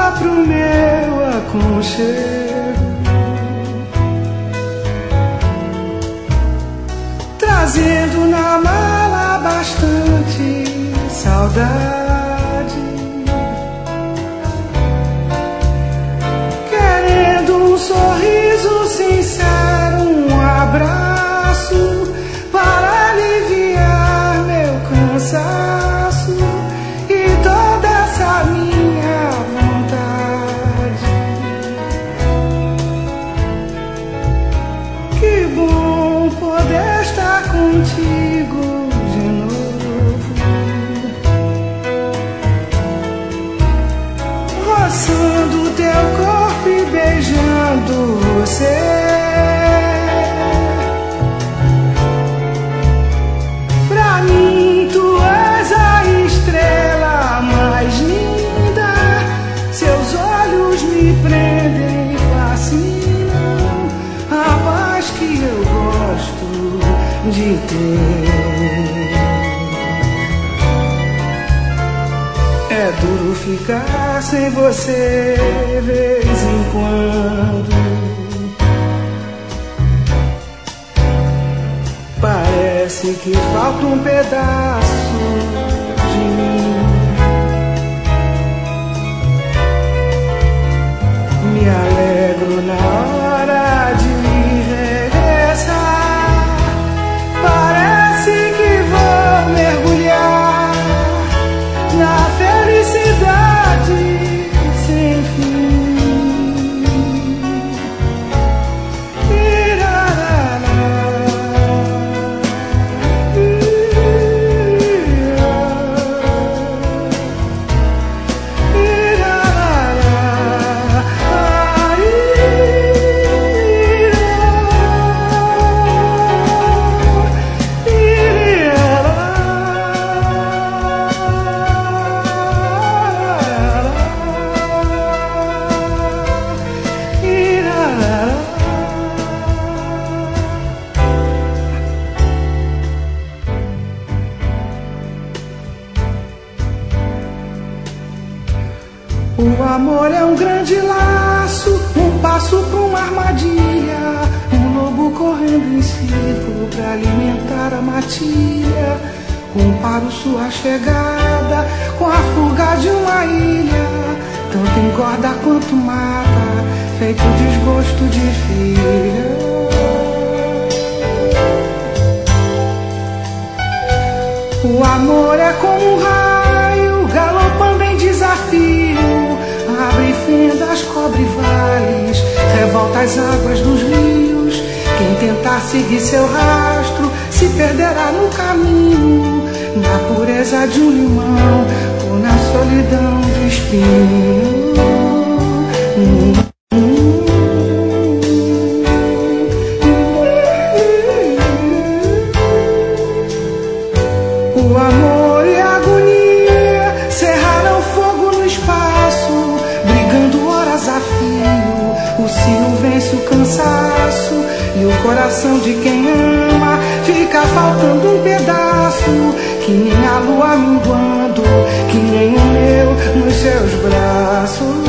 só pro meu aconchego, trazendo na mala bastante saudade, querendo um sorriso sincero, um abraço para aliviar meu cansaço e toda essa minha vontade. Que bom poder estar contigo de novo, roçando teu corpo e beijando você. Pra mim tu és a estrela mais linda, seus olhos me prendem e fascinam, a paz que eu gosto de ter. É duro ficar sem você vez em quando, parece que falta um pedaço de mim. Me alegro na hora de regressar, parece que vou mergulhar na felicidade sem fim. Irarará, o amor é um grande laço, um passo pra uma armadilha, um lobo correndo em círculo pra alimentar a matilha. Comparo sua chegada com a fuga de uma ilha, tanto engorda quanto mata, feito desgosto de filha. O amor é como um raio, galopando em desafio, abre fendas, cobre vales, revolta as águas dos rios. Quem tentar seguir seu rastro se perderá no caminho, na pureza de um limão ou na solidão do espinho. O amor e a agonia cerraram fogo no espaço, brigando horas a fio. O cio vence o cansaço e o coração de quem ama fica faltando um pedaço, que nem a lua minguando, que nem o meu nos seus braços.